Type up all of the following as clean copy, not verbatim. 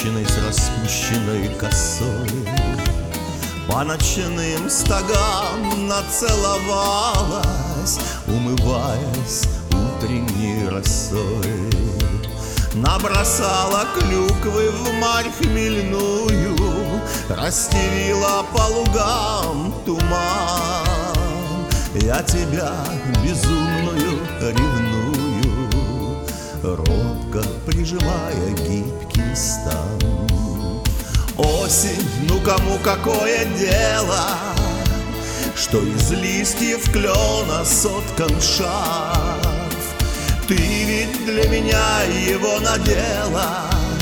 женщиной с распущенной косой по ночным стогам нацеловалась, умываясь утренней росой. Набросала клюквы в марь хмельную, расстелила по лугам туман. Я тебя безумную ревную, робко прижимая гибкий стан. Осень, ну кому какое дело, что из листьев клена соткан шарф? Ты ведь для меня его надела.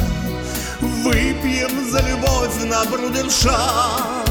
Выпьем за любовь на брудершафт.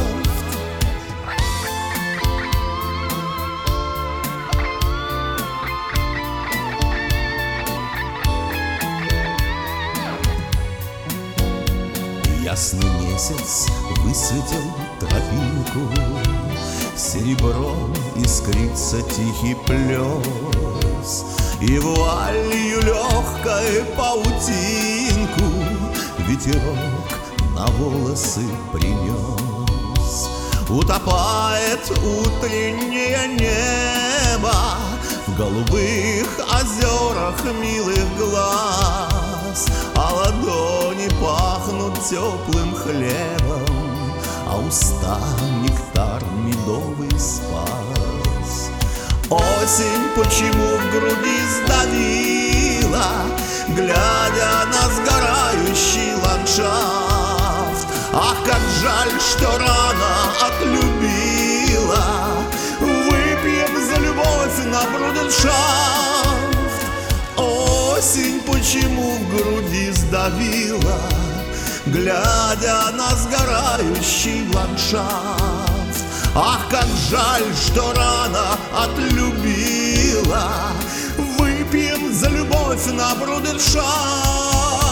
Ясный месяц высветил тропинку, серебром искрится тихий плес, и вуалью легкой паутинку ветерок на волосы принес. Утопает утреннее небо в голубых озерах милых глаз, а ладони пахнут теплым хлебом, а уста нектар медовый спас. Осень почему в груди сдавила, глядя на сгорающий ландшафт? Ах, как жаль, что рано отлюбила. Выпьем за любовь на брудершафт. Осень почему в груди сдавила, глядя на сгорающий ландшафт? Ах, как жаль, что рано отлюбила. Выпьем за любовь на брудершафт.